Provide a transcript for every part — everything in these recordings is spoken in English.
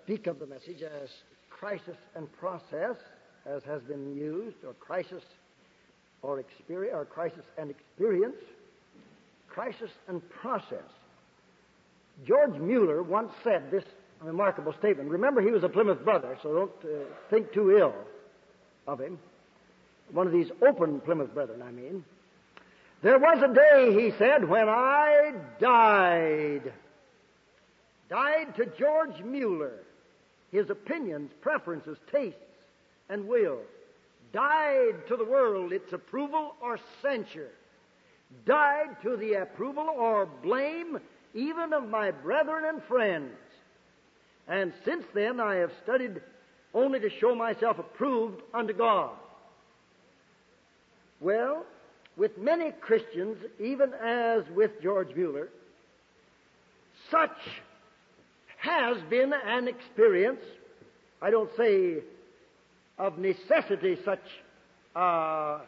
speak of the message as crisis and process, as has been used, or crisis or experience, or crisis and experience, crisis and process. George Mueller once said this remarkable statement. Remember, he was a Plymouth Brother, so don't think too ill of him. One of these open Plymouth Brethren, I mean. There was a day, he said, when I died to George Mueller, his opinions, preferences, tastes, and will. Died to the world, its approval or censure. Died to the approval or blame even of my brethren and friends. And since then I have studied only to show myself approved unto God. Well, with many Christians, even as with George Mueller, such has been an experience, I don't say of necessity such an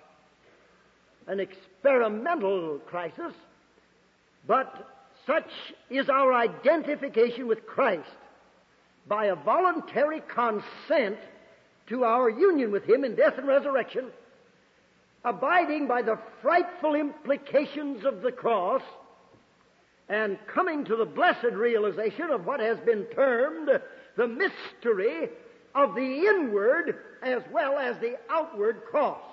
experimental crisis, but such is our identification with Christ by a voluntary consent to our union with Him in death and resurrection, abiding by the frightful implications of the cross, and coming to the blessed realization of what has been termed the mystery of the inward as well as the outward cross.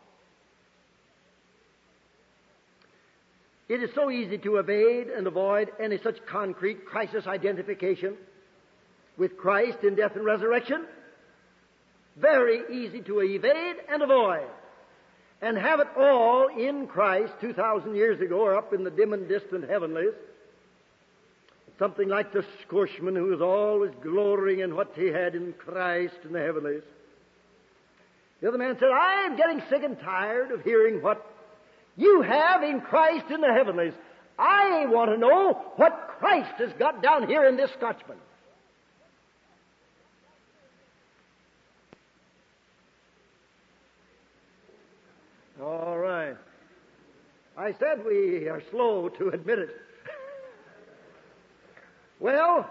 It is so easy to evade and avoid any such concrete crisis identification with Christ in death and resurrection. Very easy to evade and avoid, and have it all in Christ 2,000 years ago or up in the dim and distant heavenlies. Something like the Scotsman who was always glorying in what he had in Christ in the heavenlies. The other man said, I'm getting sick and tired of hearing what you have in Christ in the heavenlies. I want to know what Christ has got down here in this Scotsman. All right. I said we are slow to admit it. Well,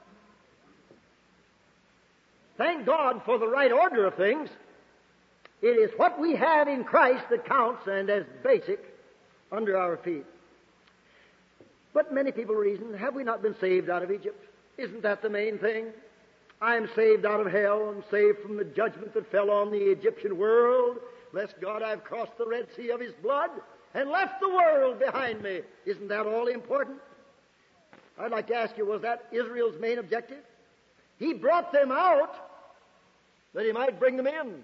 thank God for the right order of things. It is what we have in Christ that counts and as basic under our feet. But many people reason, have we not been saved out of Egypt? Isn't that the main thing? I am saved out of hell and saved from the judgment that fell on the Egyptian world. Bless God, I've crossed the Red Sea of His blood and left the world behind me. Isn't that all important? I'd like to ask you, was that Israel's main objective? He brought them out that He might bring them in.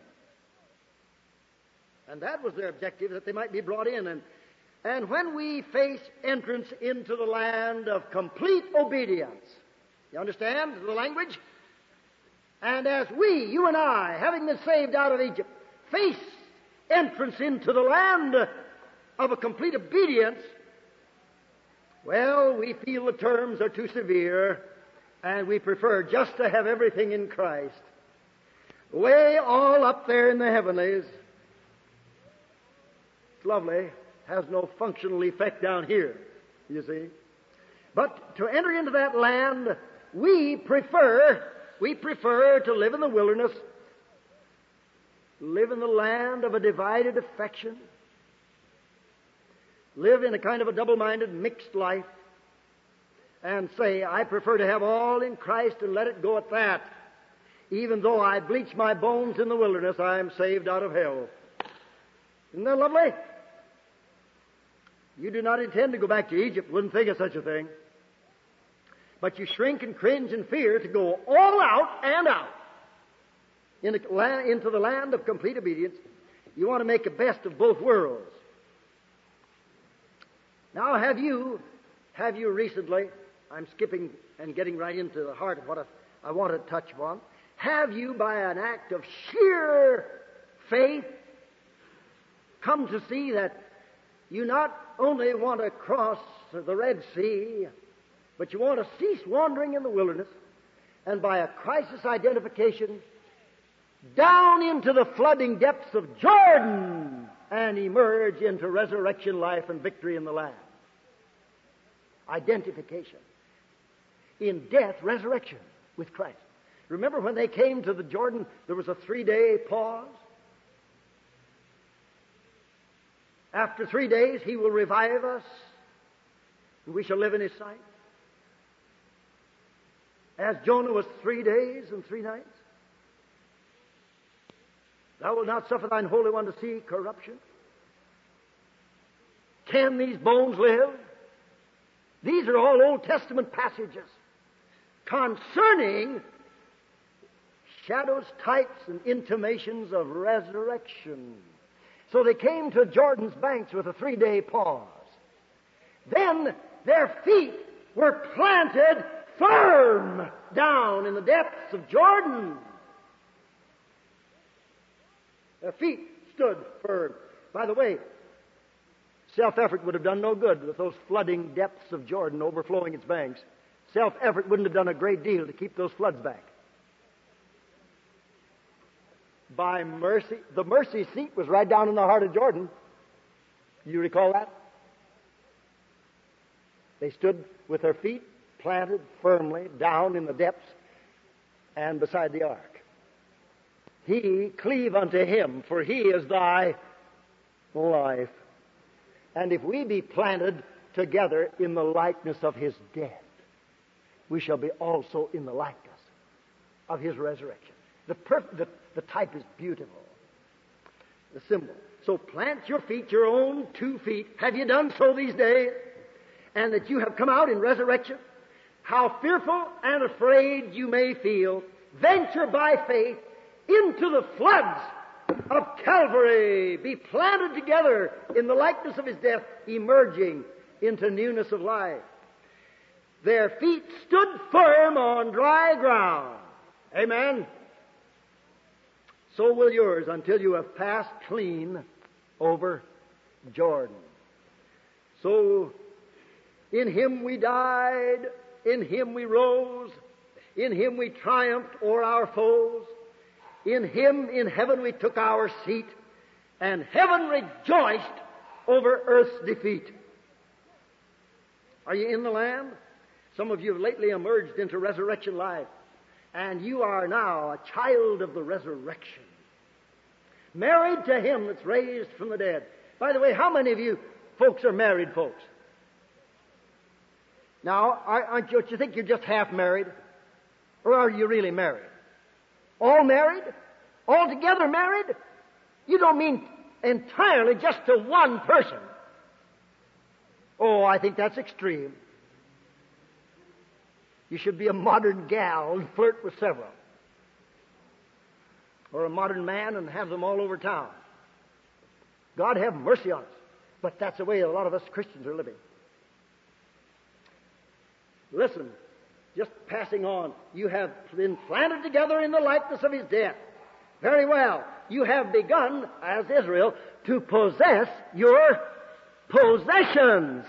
And that was their objective, that they might be brought in. And when we face entrance into the land of complete obedience, you understand the language? And as we, you and I, having been saved out of Egypt, face entrance into the land of a complete obedience, well, we feel the terms are too severe, and we prefer just to have everything in Christ. Way all up there in the heavenlies. It's lovely. Has no functional effect down here, you see. But to enter into that land, we prefer to live in the wilderness, live in the land of a divided affection, live in a kind of a double-minded, mixed life, and say, I prefer to have all in Christ and let it go at that. Even though I bleach my bones in the wilderness, I am saved out of hell. Isn't that lovely? You do not intend to go back to Egypt, wouldn't think of such a thing. But you shrink and cringe in fear to go all out and out into the land of complete obedience. You want to make the best of both worlds. Now, have you recently, I'm skipping and getting right into the heart of what I want to touch upon, have you, by an act of sheer faith, come to see that you not only want to cross the Red Sea, but you want to cease wandering in the wilderness, and by a crisis identification, down into the flooding depths of Jordan, and emerge into resurrection life and victory in the land. Identification. In death, resurrection with Christ. Remember when they came to the Jordan, there was a 3-day pause? After 3 days, He will revive us, and we shall live in His sight. As Jonah was 3 days and 3 nights. Thou wilt not suffer thine Holy One to see corruption. Can these bones live? These are all Old Testament passages concerning shadows, types, and intimations of resurrection. So they came to Jordan's banks with a 3-day pause. Then their feet were planted firm down in the depths of Jordan. Their feet stood firm. By the way, self-effort would have done no good with those flooding depths of Jordan overflowing its banks. Self-effort wouldn't have done a great deal to keep those floods back. By mercy, the mercy seat was right down in the heart of Jordan. You recall that? They stood with their feet planted firmly down in the depths and beside the ark. He, cleave unto Him, for He is thy life. And if we be planted together in the likeness of His death, we shall be also in the likeness of His resurrection. The type is beautiful. The symbol. So plant your feet, your own 2 feet. Have you done so these days? And that you have come out in resurrection? How fearful and afraid you may feel, venture by faith into the floods of Calvary. Be planted together in the likeness of His death, emerging into newness of life. Their feet stood firm on dry ground. Amen. So will yours until you have passed clean over Jordan. So in Him we died, in Him we rose, in Him we triumphed o'er our foes. In Him, in heaven, we took our seat, and heaven rejoiced over earth's defeat. Are you in the Lamb? Some of you have lately emerged into resurrection life, and you are now a child of the resurrection, married to Him that's raised from the dead. By the way, how many of you folks are married folks? Now, don't you think you're just half married? Or are you really married? All married? Altogether married? You don't mean entirely just to one person. Oh, I think that's extreme. You should be a modern gal and flirt with several. Or a modern man and have them all over town. God have mercy on us. But that's the way a lot of us Christians are living. Listen, just passing on. You have been planted together in the likeness of His death. Very well. You have begun, as Israel, to possess your possessions.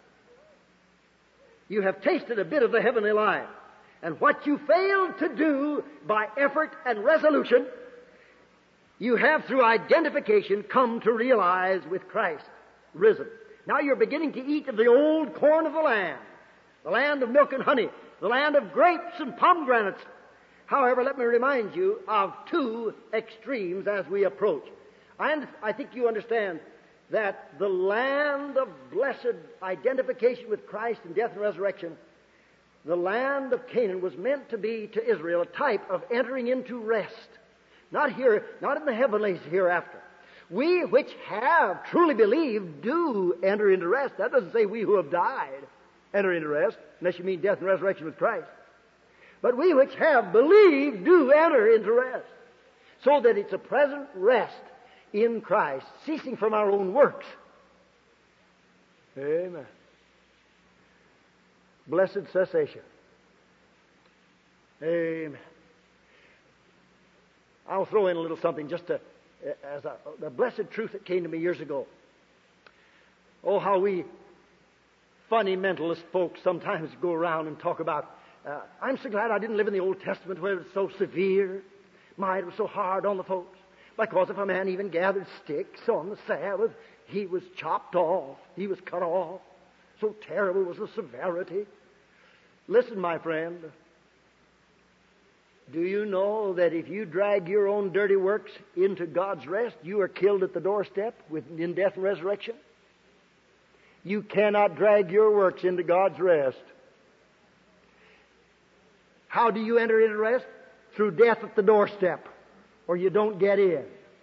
You have tasted a bit of the heavenly life. And what you failed to do by effort and resolution, you have through identification come to realize with Christ risen. Now you're beginning to eat of the old corn of the land of milk and honey, the land of grapes and pomegranates. However, let me remind you of 2 extremes as we approach. I think you understand that the land of blessed identification with Christ in death and resurrection, the land of Canaan, was meant to be to Israel a type of entering into rest. Not here, not in the heavenlies hereafter. We which have truly believed do enter into rest. That doesn't say we who have died enter into rest, unless you mean death and resurrection with Christ. But we which have believed do enter into rest. So that it's a present rest in Christ, ceasing from our own works. Amen. Blessed cessation. Amen. I'll throw in a little something just as the blessed truth that came to me years ago. Oh, how we funny mentalist folks sometimes go around and talk about, I'm so glad I didn't live in the Old Testament where it was so severe. It was so hard on the folks. Because if a man even gathered sticks on the Sabbath, he was chopped off. He was cut off. So terrible was the severity. Listen, my friend. Do you know that if you drag your own dirty works into God's rest, you are killed at the doorstep in death and resurrection? You cannot drag your works into God's rest. How do you enter into rest? Through death at the doorstep, or you don't get in.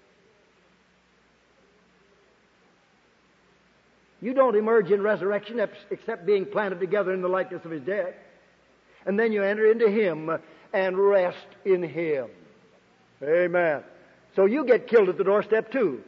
You don't emerge in resurrection except being planted together in the likeness of His death. And then you enter into Him and rest in Him. Amen. So you get killed at the doorstep too.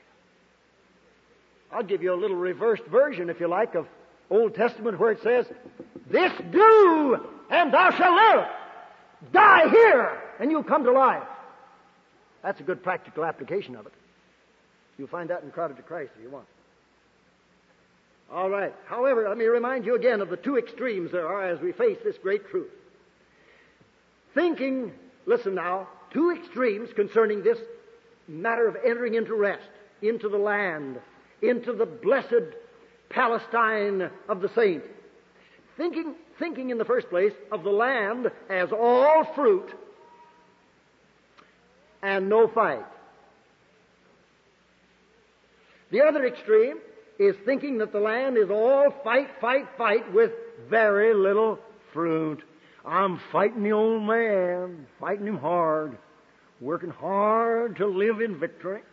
I'll give you a little reversed version, if you like, of Old Testament where it says, "This do, and thou shalt live. Die here, and you'll come to life." That's a good practical application of it. You'll find that in Crowded to Christ if you want. All right. However, let me remind you again of the two extremes there are as we face this great truth. Thinking, listen now, two extremes concerning this matter of entering into rest, into the land, into the blessed Palestine of the saint. Thinking in the first place of the land as all fruit and no fight. The other extreme is thinking that the land is all fight with very little fruit. I'm fighting the old man, fighting him hard, working hard to live in victory.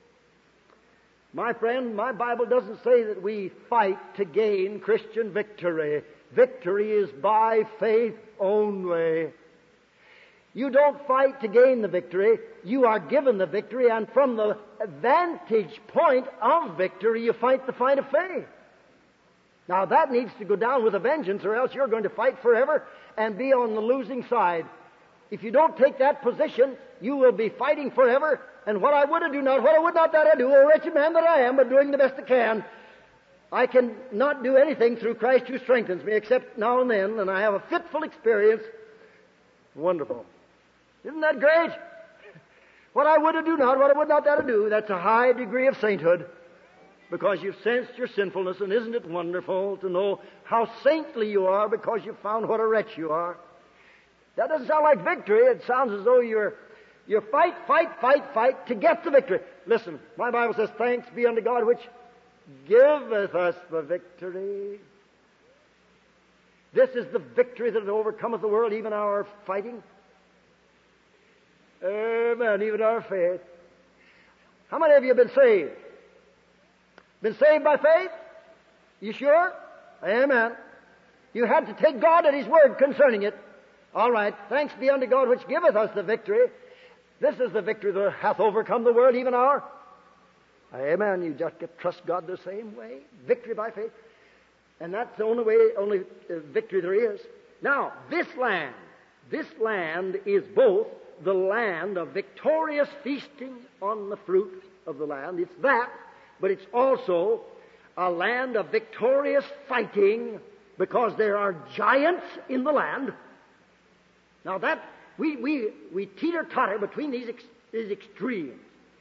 My friend, my Bible doesn't say that we fight to gain Christian victory. Victory is by faith only. You don't fight to gain the victory. You are given the victory, and from the vantage point of victory, you fight the fight of faith. Now that needs to go down with a vengeance, or else you're going to fight forever and be on the losing side. If you don't take that position, you will be fighting forever, and what I would do not, what I would not that I do, O wretched man that I am, but doing the best I can. I can not do anything through Christ who strengthens me, except now and then, and I have a fitful experience. Wonderful. Isn't that great? What I would do not, what I would not that I do, that's a high degree of sainthood, because you've sensed your sinfulness, and isn't it wonderful to know how saintly you are because you've found what a wretch you are? That doesn't sound like victory. It sounds as though you're fight to get the victory. Listen, my Bible says, "Thanks be unto God which giveth us the victory." This is the victory that overcometh the world, even our fighting. Amen, even our faith. How many of you have been saved? Been saved by faith? You sure? Amen. You had to take God at His word concerning it. All right. Thanks be unto God which giveth us the victory. This is the victory that hath overcome the world, even our. Amen. You just trust God the same way. Victory by faith. And that's the only victory there is. Now, this land is both the land of victorious feasting on the fruit of the land. It's that, but it's also a land of victorious fighting, because there are giants in the land. Now that we teeter-totter between these extremes.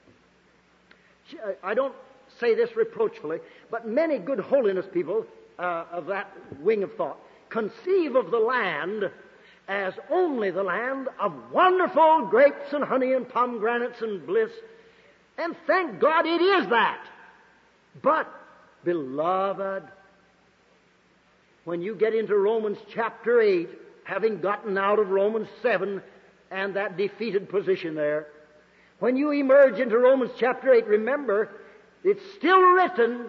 I don't say this reproachfully, but many good holiness people of that wing of thought conceive of the land as only the land of wonderful grapes and honey and pomegranates and bliss. And thank God it is that. But, beloved, when you get into Romans chapter 8, having gotten out of Romans 7 and that defeated position there, when you emerge into Romans chapter 8, remember, it's still written,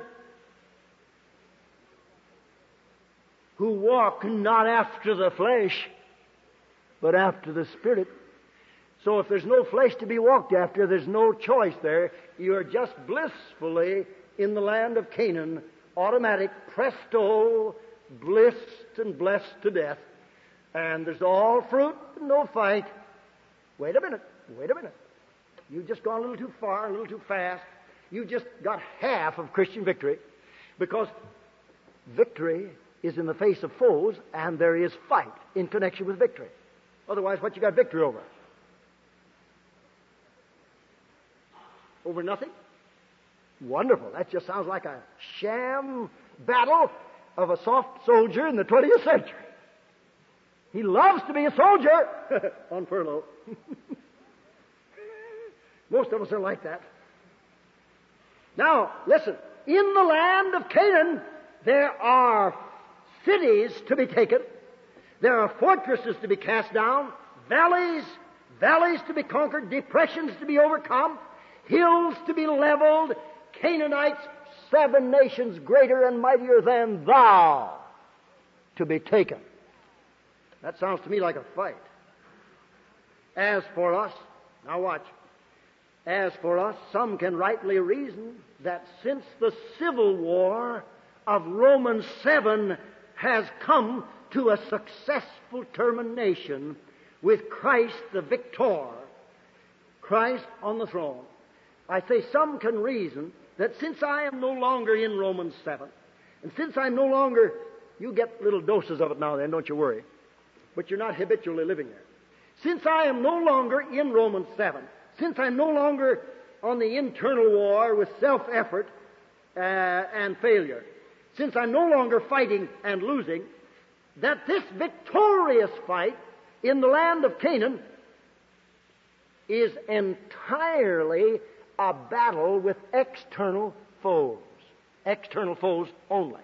"Who walk not after the flesh, but after the Spirit." So if there's no flesh to be walked after, there's no choice there. You are just blissfully in the land of Canaan, automatic, presto, blissed and blessed to death. And there's all fruit and no fight. Wait a minute. You've just gone a little too far, a little too fast. You just got half of Christian victory, because victory is in the face of foes, and there is fight in connection with victory. Otherwise, what you got victory over? Over nothing? Wonderful. That just sounds like a sham battle of a soft soldier in the 20th century. He loves to be a soldier on furlough. Most of us are like that. Now, listen. In the land of Canaan, there are cities to be taken. There are fortresses to be cast down, valleys to be conquered, depressions to be overcome, hills to be leveled, Canaanites, 7 nations greater and mightier than thou, to be taken. That sounds to me like a fight. As for us, now watch. As for us, some can rightly reason that since the civil war of Romans 7 has come to a successful termination with Christ the victor, Christ on the throne, I say some can reason that since I am no longer in Romans 7, and since I'm no longer, you get little doses of it now and then, don't you worry, but you're not habitually living there. Since I am no longer in Romans 7, since I'm no longer on the internal war with self-effort and failure, since I'm no longer fighting and losing, that this victorious fight in the land of Canaan is entirely a battle with external foes. External foes only.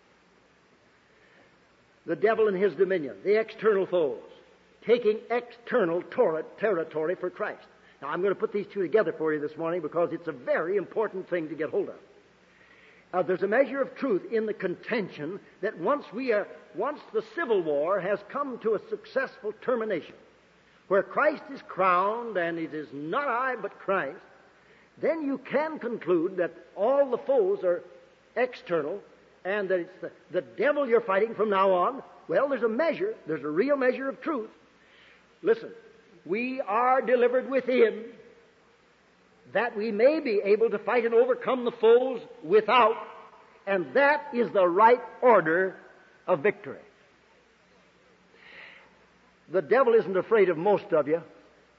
The devil and his dominion, the external foes, taking external territory for Christ. Now, I'm going to put these two together for you this morning because it's a very important thing to get hold of. There's a measure of truth in the contention that once the Civil War has come to a successful termination, where Christ is crowned and it is not I but Christ, then you can conclude that all the foes are external and that it's the devil you're fighting from now on. Well, there's a real measure of truth. Listen, we are delivered within that we may be able to fight and overcome the foes without, and that is the right order of victory. The devil isn't afraid of most of you.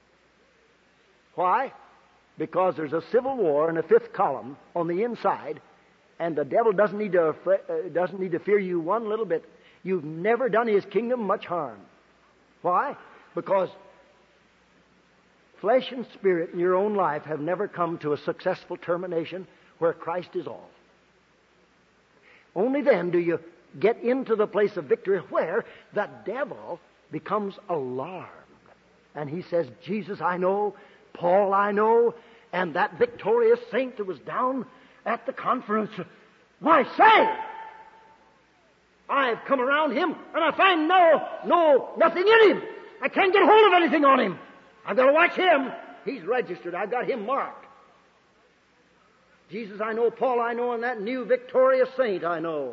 Why? Because there's a civil war in a fifth column on the inside, and the devil doesn't need to fear you one little bit. You've never done his kingdom much harm. Why? Because flesh and spirit in your own life have never come to a successful termination where Christ is all. Only then do you get into the place of victory where the devil becomes alarmed. And he says, Jesus I know, Paul I know, and that victorious saint that was down at the conference. Why, say, I've come around him and I find nothing in him. I can't get hold of anything on him. I've got to watch him. He's registered. I've got him marked. Jesus I know, Paul I know, and that new victorious saint I know.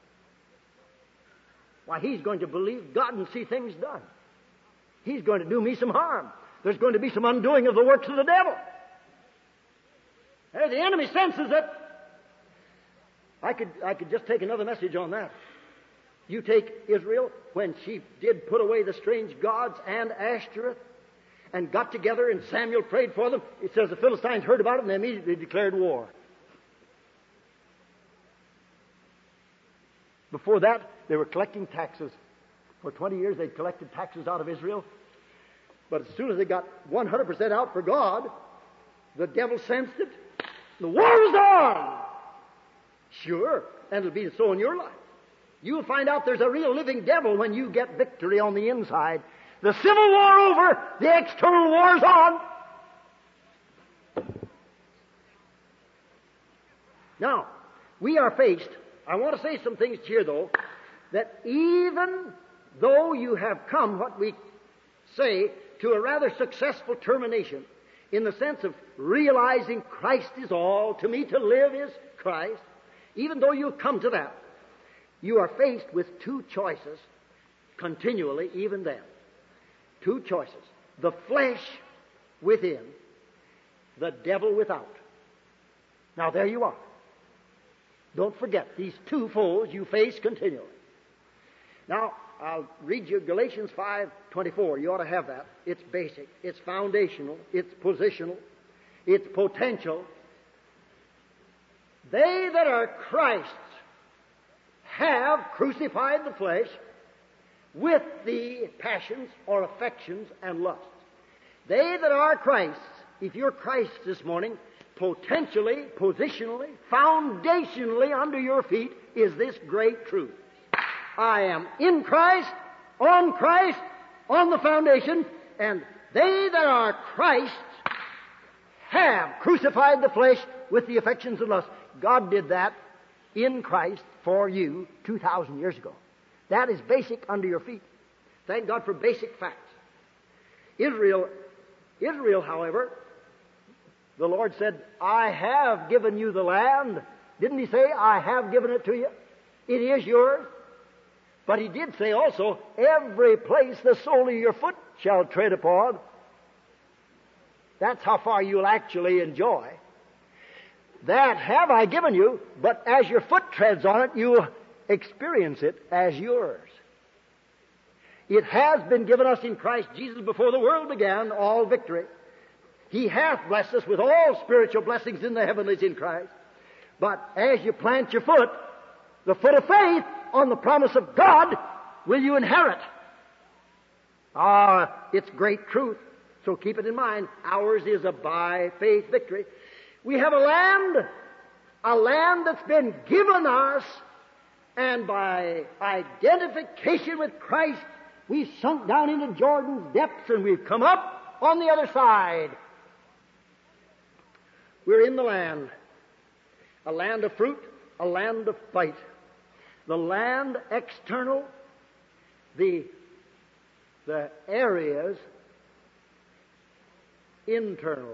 Why, he's going to believe God and see things done. He's going to do me some harm. There's going to be some undoing of the works of the devil. Hey, the enemy senses it. I could just take another message on that. You take Israel when she did put away the strange gods and Ashtoreth and got together and Samuel prayed for them. It says the Philistines heard about it and they immediately declared war. Before that, they were collecting taxes. For 20 years, they'd collected taxes out of Israel. But as soon as they got 100% out for God, the devil sensed it. The war was on. Sure, and it'll be so in your life. You'll find out there's a real living devil when you get victory on the inside. The civil war over, the external war's on. Now, we are faced, I want to say some things here though, that even though you have come, what we say, to a rather successful termination, in the sense of realizing Christ is all, to me to live is Christ, even though you've come to that, you are faced with two choices continually, even then. Two choices. The flesh within, the devil without. Now there you are. Don't forget, these two foes you face continually. Now, I'll read you Galatians 5:24. You ought to have that. It's basic. It's foundational. It's positional. It's potential. They that are Christ's have crucified the flesh with the passions or affections and lusts. They that are Christ's, if you're Christ this morning, potentially, positionally, foundationally under your feet is this great truth. I am in Christ, on the foundation, and they that are Christ's have crucified the flesh with the affections and lusts. God did that in Christ for you 2,000 years ago. That is basic under your feet. Thank God for basic facts. Israel, however, the Lord said, I have given you the land. Didn't He say, I have given it to you? It is yours. But He did say also, every place the sole of your foot shall tread upon. That's how far you'll actually enjoy. That have I given you, but as your foot treads on it, you'll experience it as yours. It has been given us in Christ Jesus before the world began, all victory. He hath blessed us with all spiritual blessings in the heavenlies in Christ. But as you plant your foot, the foot of faith on the promise of God, will you inherit? It's great truth. So keep it in mind. Ours is a by faith victory. We have a land that's been given us, and by identification with Christ, we've sunk down into Jordan's depths and we've come up on the other side. We're in the land. A land of fruit, a land of fight. The land external, the areas internal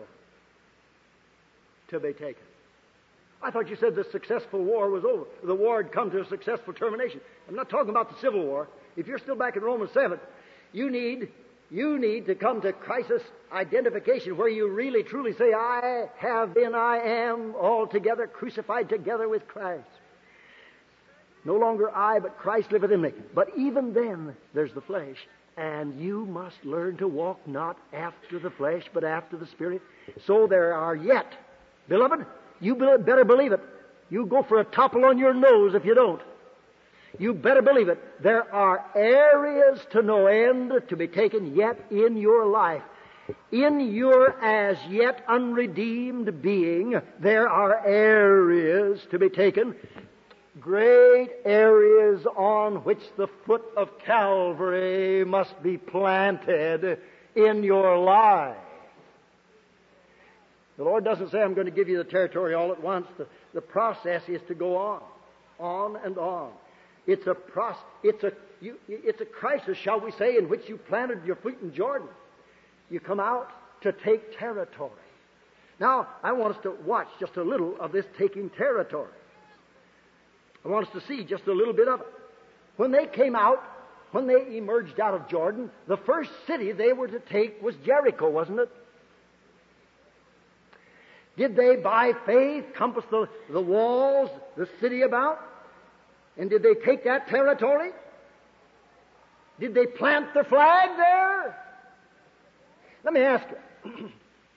to be taken. I thought you said the successful war was over. The war had come to a successful termination. I'm not talking about the Civil War. If you're still back in Romans 7, you need to come to crisis identification where you really truly say, I have been, I am altogether crucified together with Christ. No longer I, but Christ liveth in me. But even then, there's the flesh. And you must learn to walk not after the flesh, but after the Spirit. So there are yet, beloved, you better believe it. You go for a topple on your nose if you don't. You better believe it. There are areas to no end to be taken yet in your life. In your as yet unredeemed being, there are areas to be taken. Great areas on which the foot of Calvary must be planted in your life. The Lord doesn't say, I'm going to give you the territory all at once. The process is to go on and on. It's a crisis, shall we say, in which you planted your feet in Jordan. You come out to take territory. Now, I want us to watch just a little of this taking territory. I want us to see just a little bit of it. When they came out, when they emerged out of Jordan, the first city they were to take was Jericho, wasn't it? Did they, by faith, compass the walls, the city about? And did they take that territory? Did they plant their flag there? Let me ask you.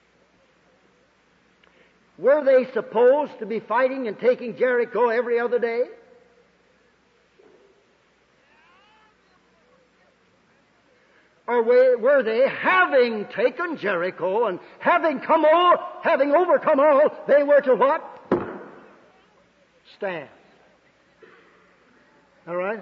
Were they supposed to be fighting and taking Jericho every other day? Or were they, having taken Jericho and having overcome all, they were to what? Stand. All right?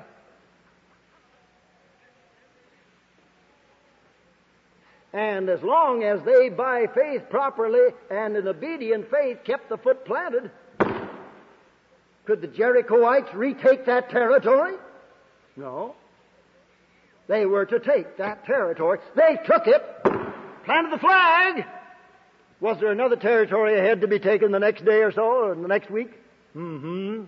And as long as they, by faith properly and in obedient faith, kept the foot planted, could the Jerichoites retake that territory? No. They were to take that territory. They took it, planted the flag. Was there another territory ahead to be taken the next day or so, or the next week? Mm-hmm.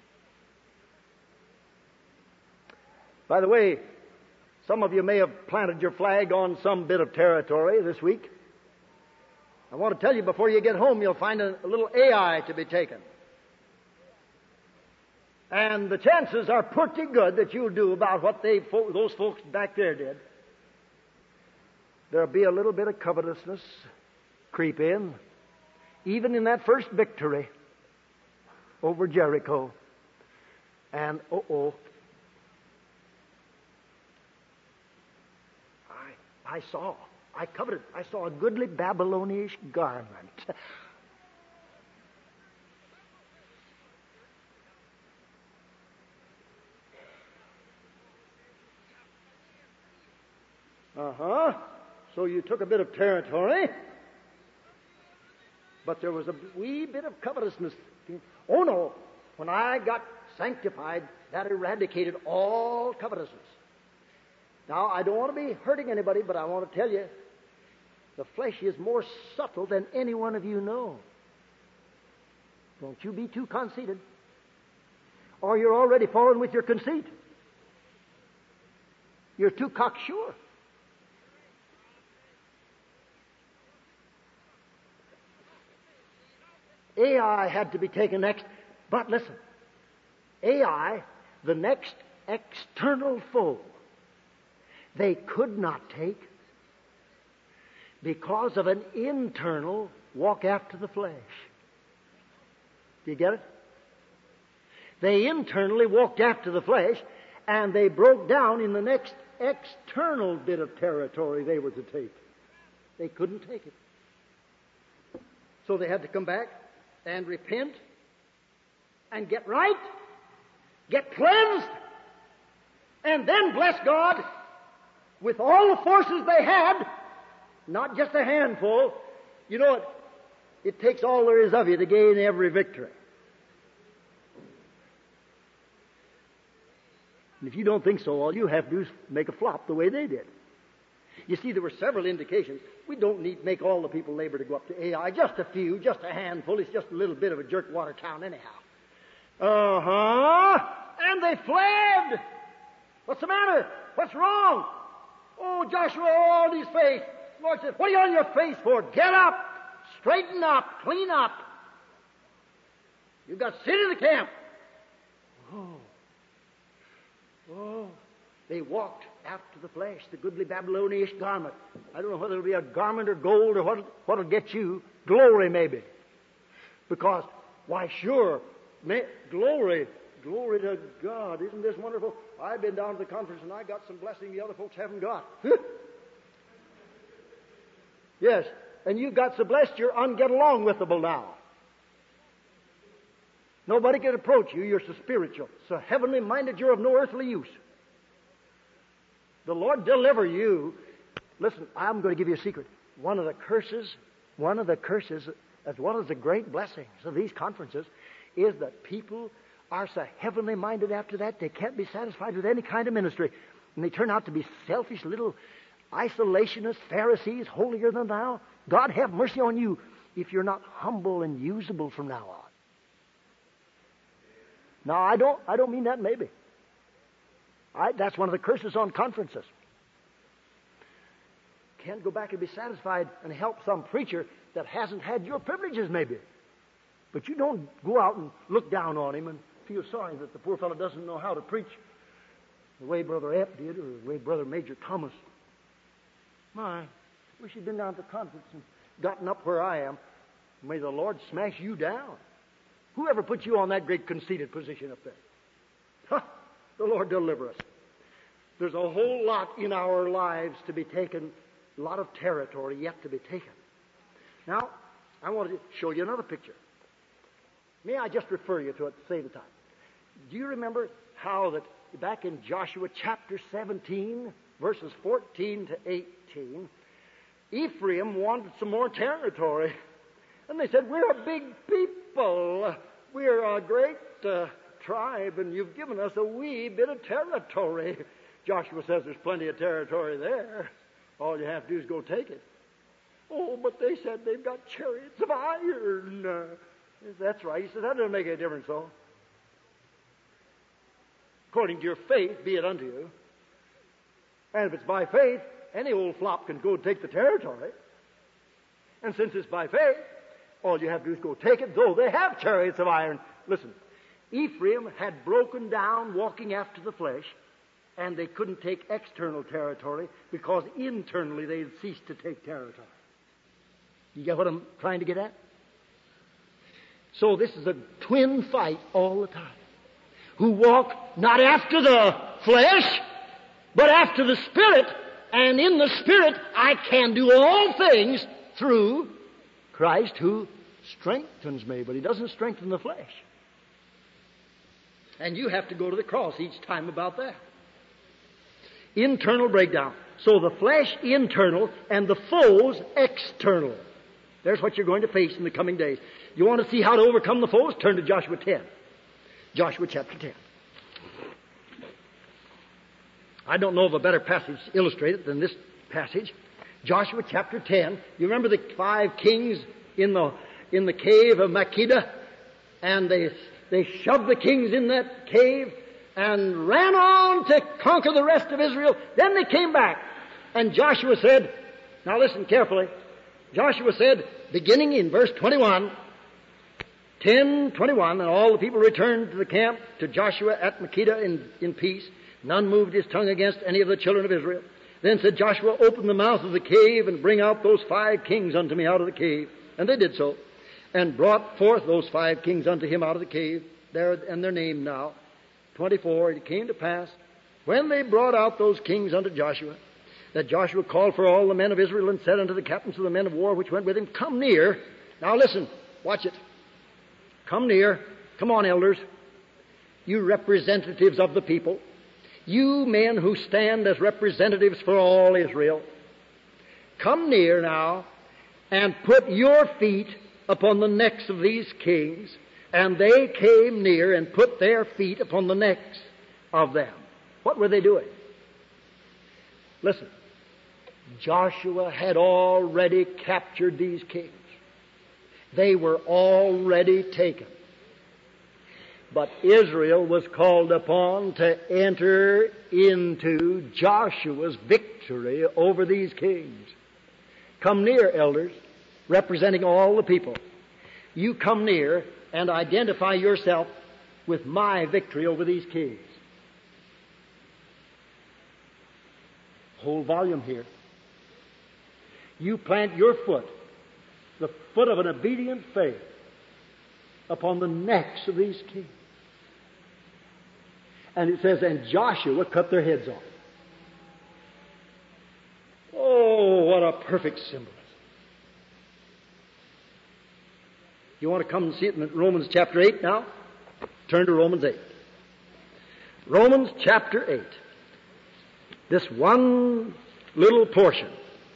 By the way, some of you may have planted your flag on some bit of territory this week. I want to tell you, before you get home, you'll find a little AI to be taken. And the chances are pretty good that you'll do about what those folks back there did. There'll be a little bit of covetousness creep in, even in that first victory over Jericho. And I coveted. I saw a goodly Babylonish garment. So you took a bit of territory, but there was a wee bit of covetousness. Oh no, when I got sanctified, that eradicated all covetousness. Now, I don't want to be hurting anybody, but I want to tell you, the flesh is more subtle than any one of you know. Don't you be too conceited, or you're already fallen with your conceit. You're too cocksure. Ai had to be taken next. But listen, Ai, the next external foe, they could not take because of an internal walk after the flesh. Do you get it? They internally walked after the flesh, and they broke down in the next external bit of territory they were to take. They couldn't take it. So they had to come back and repent and get right, get cleansed, and then bless God with all the forces they had, not just a handful. You know, it takes all there is of you to gain every victory. And if you don't think so, all you have to do is make a flop the way they did. You see, there were several indications. We don't need to make all the people labor to go up to Ai. Just a few, just a handful. It's just a little bit of a jerkwater town anyhow. And they fled. What's the matter? What's wrong? Oh, Joshua, on his face. The Lord said, what are you on your face for? Get up. Straighten up. Clean up. You've got to sit in the camp. Oh. They walked after the flesh, the goodly Babylonish garment. I don't know whether it'll be a garment or gold or what'll get you. Glory, maybe. Because, why, sure, glory to God. Isn't this wonderful? I've been down to the conference and I got some blessing the other folks haven't got. Yes, and you got so blessed you're unget along withable now. Nobody can approach you. You're so spiritual, so heavenly minded you're of no earthly use. The Lord deliver you. Listen, I'm going to give you a secret. One of the curses, as well as the great blessings of these conferences, is that people are so heavenly minded after that, they can't be satisfied with any kind of ministry. And they turn out to be selfish little isolationists, Pharisees, holier than thou. God have mercy on you if you're not humble and usable from now on. Now, I don't mean that maybe. That's one of the curses on conferences. Can't go back and be satisfied and help some preacher that hasn't had your privileges maybe. But you don't go out and look down on him and feel sorry that the poor fellow doesn't know how to preach the way Brother Epp did or the way Brother Major Thomas. My, wish he'd been down to the conference and gotten up where I am. May the Lord smash you down. Whoever put you on that great conceited position up there? Huh. The Lord deliver us. There's a whole lot in our lives to be taken, a lot of territory yet to be taken. Now, I want to show you another picture. May I just refer you to it to save the time? Do you remember how that back in Joshua chapter 17, verses 14 to 18, Ephraim wanted some more territory. And they said, we're a big people. We're a great tribe, and you've given us a wee bit of territory. Joshua says there's plenty of territory there. All you have to do is go take it. Oh, but they said they've got chariots of iron. That's right. He says, that doesn't make any difference, though. According to your faith, be it unto you. And if it's by faith, any old flop can go take the territory. And since it's by faith, all you have to do is go take it, though they have chariots of iron. Listen, Ephraim had broken down walking after the flesh, and they couldn't take external territory because internally they had ceased to take territory. You get what I'm trying to get at? So this is a twin fight all the time. Who walk not after the flesh, but after the Spirit, And in the Spirit, I can do all things through Christ who strengthens me. But He doesn't strengthen the flesh. And you have to go to the cross each time about that. Internal breakdown. So the flesh internal and the foes external. There's what you're going to face in the coming days. You want to see how to overcome the foes? Turn to Joshua 10. Joshua chapter 10. I don't know of a better passage to illustrate it than this passage. Joshua chapter 10. You remember the 5 kings in the cave of Makkedah? And they shoved the kings in that cave and ran on to conquer the rest of Israel. Then they came back. And Joshua said, now listen carefully. Joshua said, beginning in verse 21, 10:21, and all the people returned to the camp to Joshua at Makkedah in peace. None moved his tongue against any of the children of Israel. Then said Joshua, open the mouth of the cave and bring out those 5 kings unto me out of the cave. And they did so, and brought forth those 5 kings unto him out of the cave. There, and their name now. 24, it came to pass, when they brought out those kings unto Joshua, that Joshua called for all the men of Israel and said unto the captains of the men of war which went with him, come near. Now listen, watch it. Come near. Come on, elders. You representatives of the people. You men who stand as representatives for all Israel. Come near now and put your feet upon the necks of these kings. And they came near and put their feet upon the necks of them. What were they doing? Listen. Joshua had already captured these kings. They were already taken. But Israel was called upon to enter into Joshua's victory over these kings. Come near, elders, representing all the people. You come near and identify yourself with my victory over these kings. Whole volume here. You plant your foot, the foot of an obedient faith, upon the necks of these kings. And it says, and Joshua cut their heads off. Oh, what a perfect symbolism. You want to come and see it in Romans chapter 8 now? Turn to Romans 8. Romans chapter 8. This one little portion.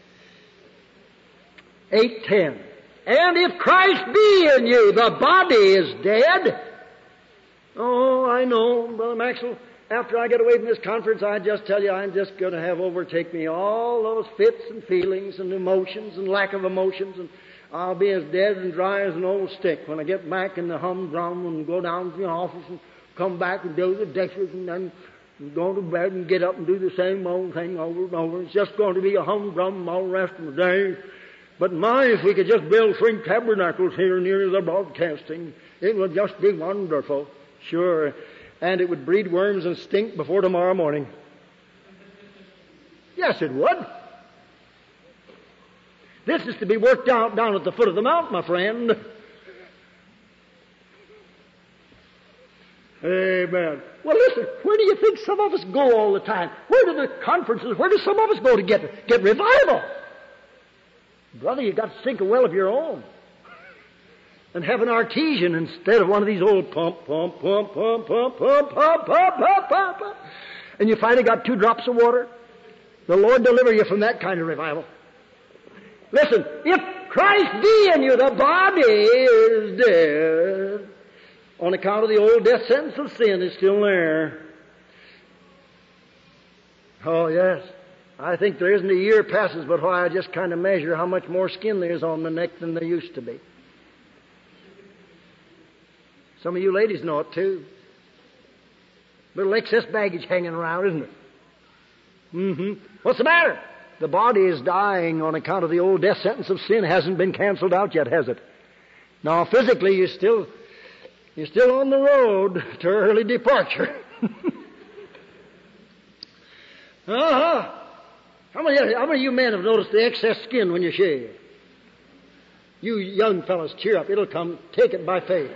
8:10. And if Christ be in you, the body is dead. Oh, I know, Brother Maxwell, after I get away from this conference, I just tell you, I'm just going to have overtake me all those fits and feelings and emotions and lack of emotions, and I'll be as dead and dry as an old stick when I get back in the humdrum and go down to the office and come back and do the dishes and then go to bed and get up and do the same old thing over and over. It's just going to be a humdrum all the rest of the day. But my, if we could just build 3 tabernacles here near the broadcasting, it would just be wonderful. Sure. And it would breed worms and stink before tomorrow morning. Yes, it would. This is to be worked out down at the foot of the mountain, my friend. Amen. Well, listen, where do you think some of us go all the time? Where do the conferences, where do some of us go to get revival? Brother, you've got to sink a well of your own. And have an artesian instead of one of these old pump, pump, pump, pump, pump, pump, pump, pump, pump, pump, pump. And you finally got 2 drops of water. The Lord deliver you from that kind of revival. Listen, if Christ be in you, the body is dead. On account of the old death sentence of sin is still there. Oh, yes. I think there isn't a year passes but why I just kind of measure how much more skin there is on the neck than there used to be. Some of you ladies know it too. Little excess baggage hanging around, isn't it? Mm-hmm. What's the matter? The body is dying on account of the old death sentence of sin. Hasn't been canceled out yet, has it? Now, physically, you're still on the road to early departure. Uh-huh. How many of you men have noticed the excess skin when you shave? You young fellas, cheer up. It'll come. Take it by faith.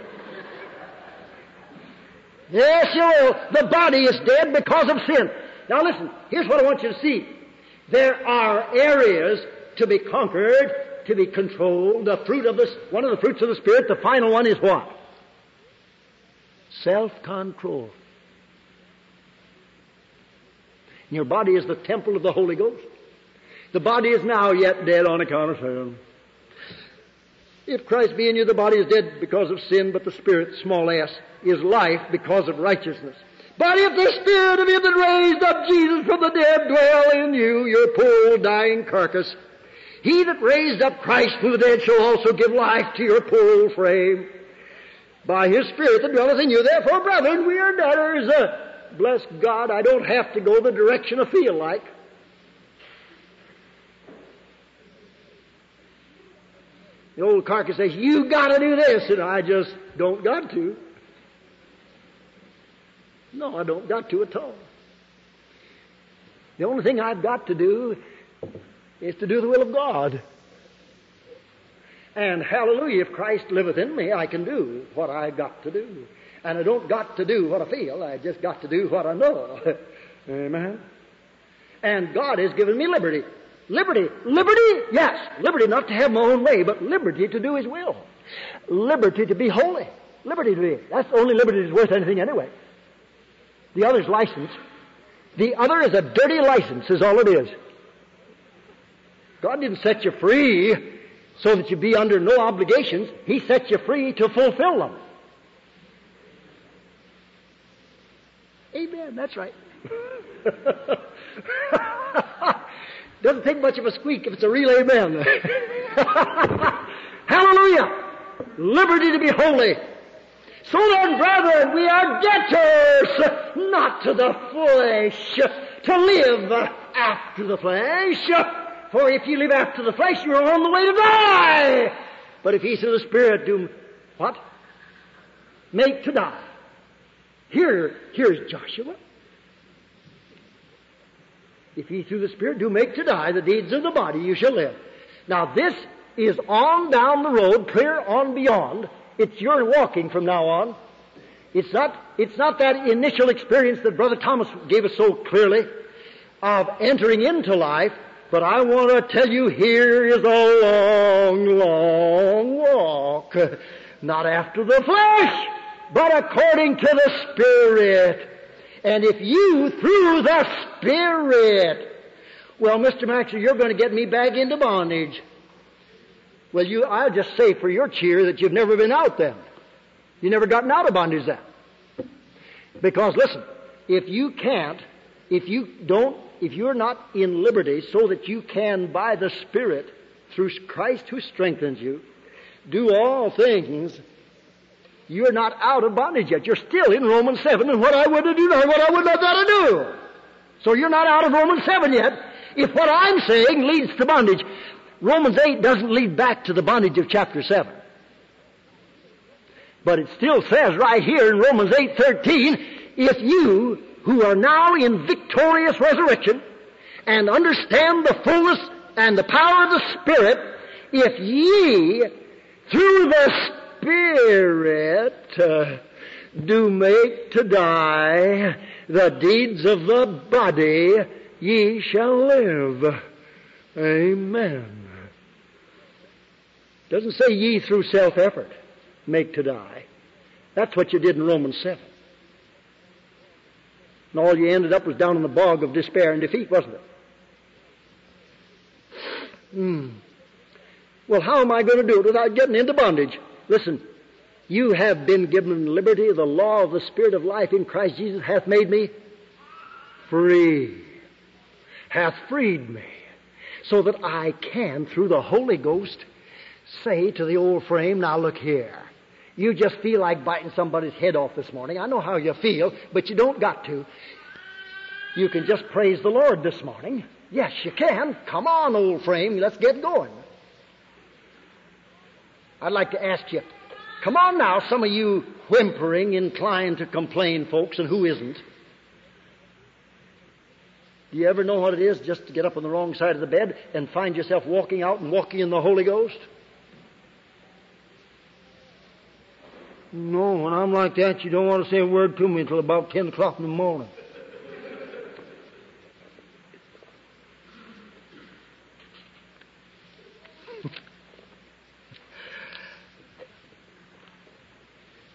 Yes, you will. The body is dead because of sin. Now listen, here's what I want you to see. There are areas to be conquered, to be controlled. One of the fruits of the Spirit, the final one is what? Self-control. Your body is the temple of the Holy Ghost. The body is now yet dead on account of sin. If Christ be in you, the body is dead because of sin, but the Spirit, small s, is life because of righteousness. But if the Spirit of Him that raised up Jesus from the dead dwell in you, your poor old dying carcass, He that raised up Christ from the dead shall also give life to your poor old frame by His Spirit that dwelleth in you. Therefore, brethren, we are debtors. Bless God, I don't have to go the direction I feel like. The old carcass says, you gotta do this, and I just don't got to. No, I don't got to at all. The only thing I've got to do is to do the will of God. And hallelujah, if Christ liveth in me, I can do what I've got to do. And I don't got to do what I feel, I just got to do what I know. Amen. And God has given me liberty. Liberty. Liberty? Yes. Liberty not to have my own way, but liberty to do His will. Liberty to be holy. Liberty to be. That's the only liberty that's worth anything anyway. The other's license. The other is a dirty license, is all it is. God didn't set you free so that you be under no obligations. He set you free to fulfill them. Amen. That's right. Doesn't take much of a squeak if it's a real amen. Hallelujah. Liberty to be holy. So then, brethren, we are debtors, not to the flesh, to live after the flesh. For if you live after the flesh, you are on the way to die. But if ye through the Spirit do what? Make to die. Here's Joshua. If ye through the Spirit do make to die the deeds of the body, you shall live. Now this is on down the road, clear on beyond. It's your walking from now on. It's not that initial experience that Brother Thomas gave us so clearly of entering into life, but I want to tell you here is a long, long walk. Not after the flesh, but according to the Spirit. And if you, through the Spirit, well, Mr. Maxwell, you're going to get me back into bondage. Well, I'll just say for your cheer that you've never been out then. You've never gotten out of bondage then. Because listen, if you're not in liberty so that you can, by the Spirit, through Christ who strengthens you, do all things, you're not out of bondage yet. You're still in Romans 7, and what I would do, not what I would not to do. So you're not out of Romans 7 yet. If what I'm saying leads to bondage, Romans 8 doesn't lead back to the bondage of chapter 7. But it still says right here in Romans 8:13, if you, who are now in victorious resurrection, and understand the fullness and the power of the Spirit, if ye, through the Spirit, do make to die the deeds of the body, ye shall live. Amen. Doesn't say ye through self-effort make to die. That's what you did in Romans 7. And all you ended up was down in the bog of despair and defeat, wasn't it? Well, how am I going to do it without getting into bondage? Listen, you have been given liberty. The law of the Spirit of life in Christ Jesus hath made me free. Hath freed me. So that I can, through the Holy Ghost, say to the old frame, now look here. You just feel like biting somebody's head off this morning. I know how you feel, but you don't got to. You can just praise the Lord this morning. Yes, you can. Come on, old frame, let's get going. I'd like to ask you, come on now, some of you whimpering, inclined to complain folks, and who isn't? Do you ever know what it is just to get up on the wrong side of the bed and find yourself walking out and walking in the Holy Ghost? No, when I'm like that, you don't want to say a word to me until about 10 o'clock in the morning.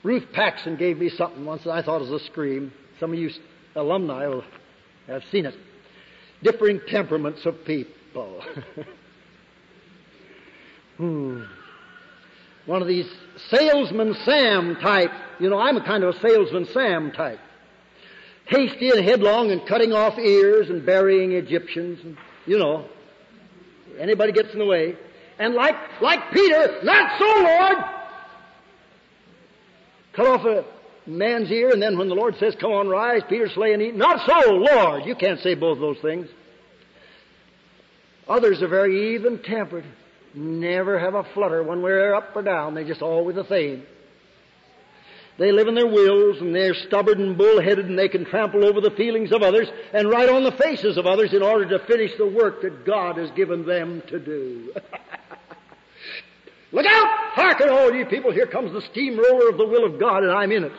Ruth Paxson gave me something once that I thought was a scream. Some of you alumni will have seen it. Differing temperaments of people. One of these salesman Sam type. You know, I'm a kind of a salesman Sam type. Hasty and headlong and cutting off ears and burying Egyptians. And, you know, anybody gets in the way. And like Peter, not so, Lord! Cut off a man's ear, and then when the Lord says, come on, rise, Peter, slay and eat. Not so, Lord! You can't say both those things. Others are very even-tempered. Never have a flutter one way up or down. They're just always the same. They live in their wills, and they're stubborn and bullheaded, and they can trample over the feelings of others and write on the faces of others in order to finish the work that God has given them to do. Look out! Hearken, all you people. Here comes the steamroller of the will of God, and I'm in it.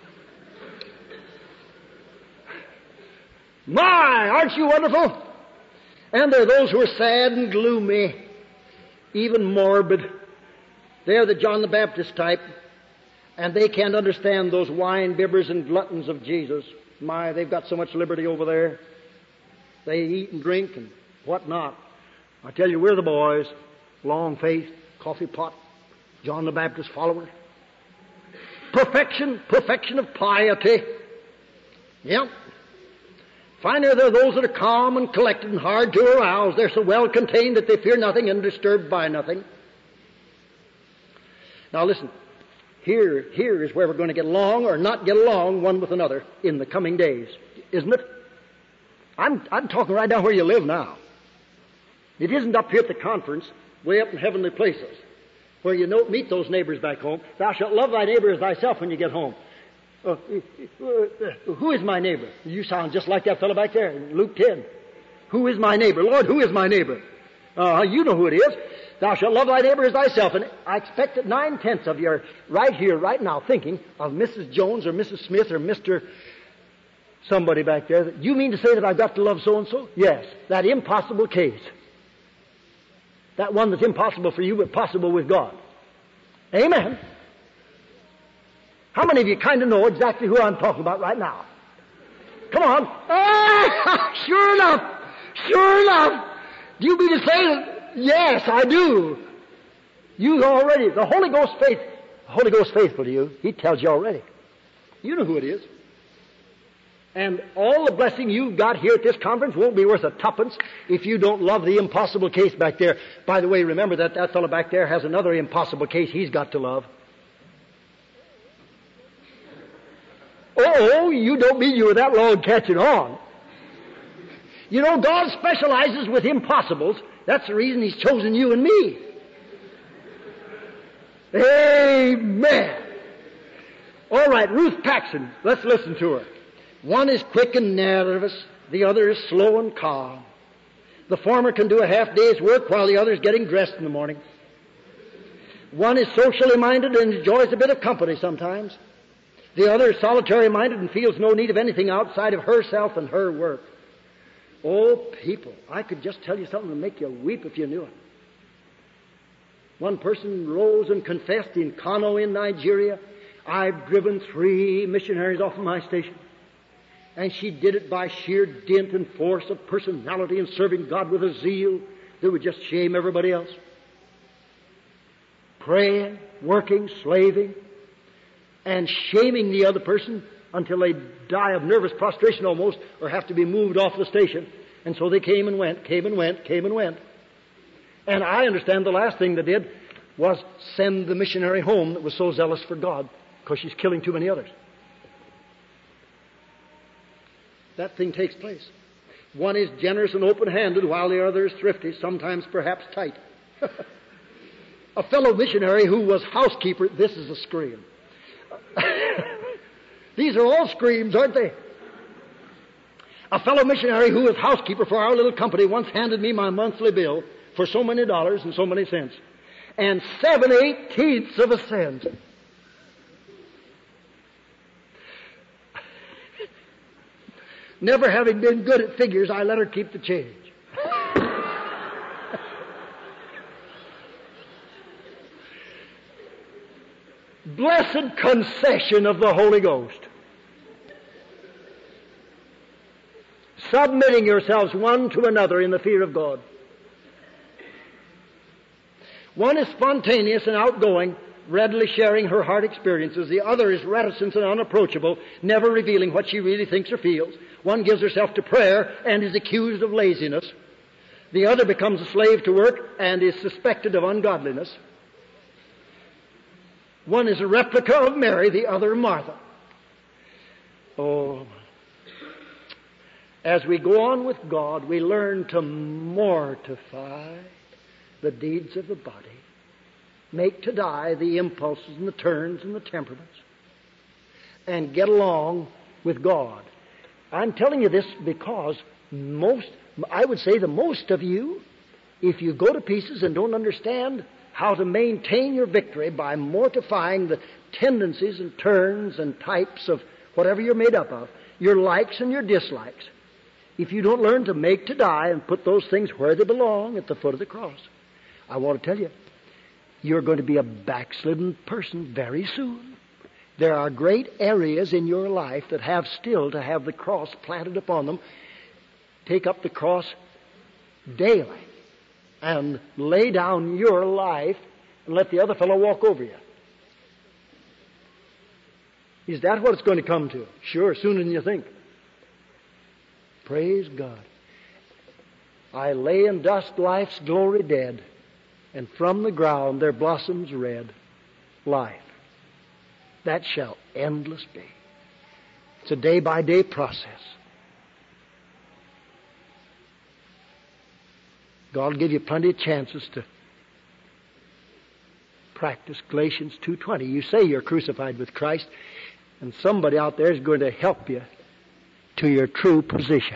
My, aren't you wonderful? And there are those who are sad and gloomy, even morbid. They're the John the Baptist type, and they can't understand those wine bibbers and gluttons of Jesus. My, they've got so much liberty over there. They eat and drink and whatnot. I tell you, we're the boys. Long face, coffee pot, John the Baptist follower. Perfection of piety. Yep. Finally, there are those that are calm and collected and hard to arouse. They're so well contained that they fear nothing and disturbed by nothing. Now listen, here is where we're going to get along or not get along one with another in the coming days, isn't it? I'm talking right down where you live now. It isn't up here at the conference, way up in heavenly places, where you meet those neighbors back home. Thou shalt love thy neighbor as thyself when you get home. Who is my neighbor? You sound just like that fellow back there in Luke 10. Who is my neighbor? Lord, who is my neighbor? You know who it is. Thou shalt love thy neighbor as thyself. And I expect that 9/10 of you are right here, right now, thinking of Mrs. Jones or Mrs. Smith or Mr. somebody back there. You mean to say that I've got to love so-and-so? Yes. That impossible case. That one that's impossible for you but possible with God. Amen. How many of you kind of know exactly who I'm talking about right now? Come on. Sure enough. Do you mean to say that? Yes, I do. You already, the Holy Ghost faithful to you, He tells you already. You know who it is. And all the blessing you've got here at this conference won't be worth a tuppence if you don't love the impossible case back there. By the way, remember that fellow back there has another impossible case he's got to love. Oh, you don't mean you were that long catching on. You know, God specializes with impossibles. That's the reason He's chosen you and me. Amen. All right, Ruth Paxson. Let's listen to her. One is quick and nervous. The other is slow and calm. The former can do a half day's work while the other is getting dressed in the morning. One is socially minded and enjoys a bit of company sometimes. The other is solitary-minded and feels no need of anything outside of herself and her work. Oh, people, I could just tell you something to make you weep if you knew it. One person rose and confessed in Kano in Nigeria, I've driven 3 missionaries off of my station. And she did it by sheer dint and force of personality and serving God with a zeal that would just shame everybody else. Praying, working, slaving, and shaming the other person until they die of nervous prostration almost or have to be moved off the station. And so they came and went. And I understand the last thing they did was send the missionary home that was so zealous for God because she's killing too many others. That thing takes place. One is generous and open-handed while the other is thrifty, sometimes perhaps tight. A fellow missionary who was housekeeper, this is a scream. These are all screams, aren't they? A fellow missionary who was housekeeper for our little company once handed me my monthly bill for so many dollars and so many cents. And 7/18 of a cent. Never having been good at figures, I let her keep the change. blessed concession of the Holy Ghost. Submitting yourselves one to another in the fear of God. One is spontaneous and outgoing, readily sharing her heart experiences. The other is reticent and unapproachable, never revealing what she really thinks or feels. One gives herself to prayer and is accused of laziness. The other becomes a slave to work and is suspected of ungodliness. One is a replica of Mary, the other Martha. Oh, as we go on with God, we learn to mortify the deeds of the body, make to die the impulses and the turns and the temperaments, and get along with God. I'm telling you this because I would say the most of you, if you go to pieces and don't understand how to maintain your victory by mortifying the tendencies and turns and types of whatever you're made up of, your likes and your dislikes, if you don't learn to make to die and put those things where they belong at the foot of the cross, I want to tell you, you're going to be a backslidden person very soon. There are great areas in your life that have still to have the cross planted upon them. Take up the cross daily and lay down your life and let the other fellow walk over you. Is that what it's going to come to? Sure, sooner than you think. Praise God. I lay in dust life's glory dead, and from the ground there blossoms red life. That shall endless be. It's a day-by-day process. God will give you plenty of chances to practice Galatians 2:20. You say you're crucified with Christ, and somebody out there is going to help you to your true position.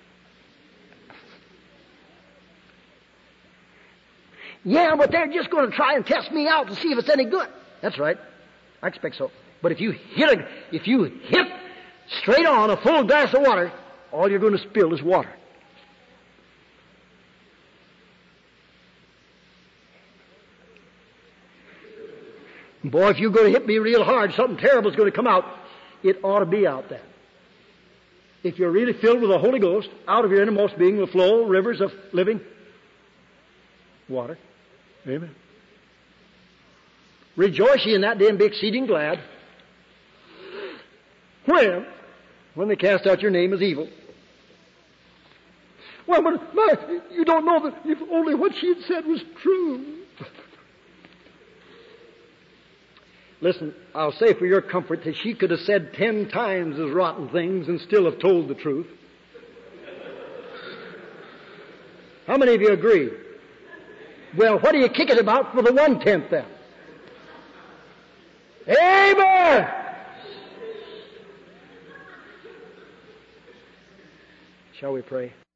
Yeah, but they're just going to try and test me out to see if it's any good. That's right. I expect so. But if you hit straight on a full glass of water, all you're going to spill is water. Boy, if you're going to hit me real hard, something terrible is going to come out. It ought to be out there. If you're really filled with the Holy Ghost, out of your innermost being will flow rivers of living water. Amen. Rejoice ye in that day and be exceeding glad. When they cast out your name as evil. Well, but you don't know that if only what she had said was true. Listen, I'll say for your comfort that she could have said 10 times as rotten things and still have told the truth. How many of you agree? Well, what are you kicking about for the 1/10 then? Amen! Shall we pray?